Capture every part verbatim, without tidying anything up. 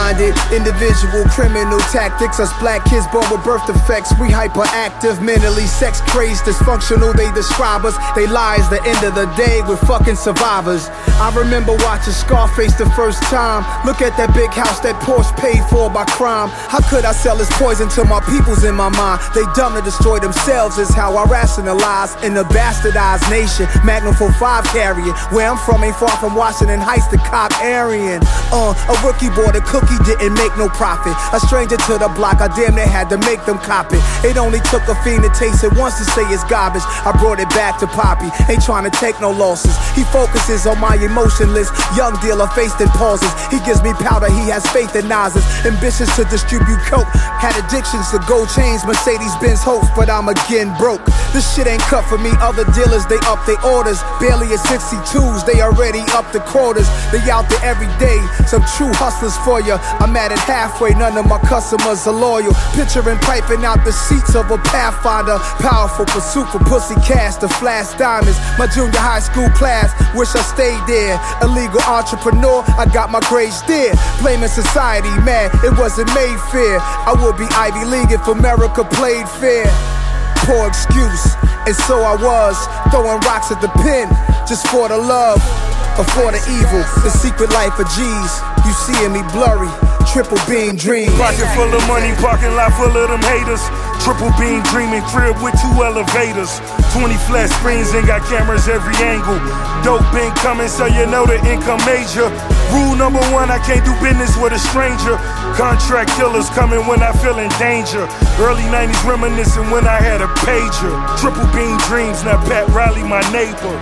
minded, individual criminal tactics. Us black kids born with birth defects, we hyperactive, mentally sex crazed, dysfunctional. They describe us, they lie is the end of the day. We're fucking survivors. I remember watching Scarface the first time. Look at that big house that Porsche paid for by crime. How could I sell this poison to my peoples in my mind? They dumb to destroy themselves is how I rationalize. In a bastardized nation, Magnum four five carrying. Where I'm from ain't far from Washington Heights, the cop Aryan. Uh, a rookie bought a cookie, didn't make no profit. A stranger to the block, I damn near had to make them cop it. It only took a fiend to taste it once to say it's garbage. I brought it back to Poppy, ain't trying to take no losses. He focuses on my emotionless young dealer faced in pauses. He gives me powder, he has faith in Nas's. Ambitious to distribute coke, had addictions to gold chains, Mercedes-Benz hopes, but I'm again broke. This shit ain't cut for me, other dealers, they up their orders. Barely at sixty-twos, they already up the quarters. They out there every day, some true hustlers for ya. I'm at it halfway, none of my customers are loyal. Picturing piping out the seats of a Pathfinder. Powerful pursuit for pussy cash to flash diamonds. My junior high school class, wish I stayed there. Illegal entrepreneur, I got my grades there. Blaming society, mad, it wasn't made fair. I would be Ivy League if America played fair. Poor excuse, and so I was throwing rocks at the pen just for the love or for the evil. The secret life of G's, you seeing me blurry. Triple beam dream. Pocket full of money, parking lot full of them haters. Triple beam dreaming, crib with two elevators. twenty flat screens and got cameras every angle. Dope been coming, so you know the income major. Rule number one, I can't do business with a stranger. Contract killers coming when I feel in danger. Early nineties reminiscing when I had a pager. Triple beam dreams, now Pat Riley my neighbor.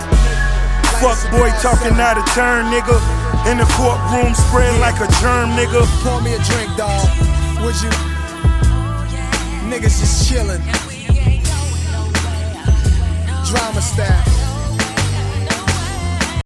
Fuck boy talking out of turn, nigga. In the courtroom spread like a germ, nigga. Pour me a drink, dawg. Would you? Niggas just chillin'. Drama style.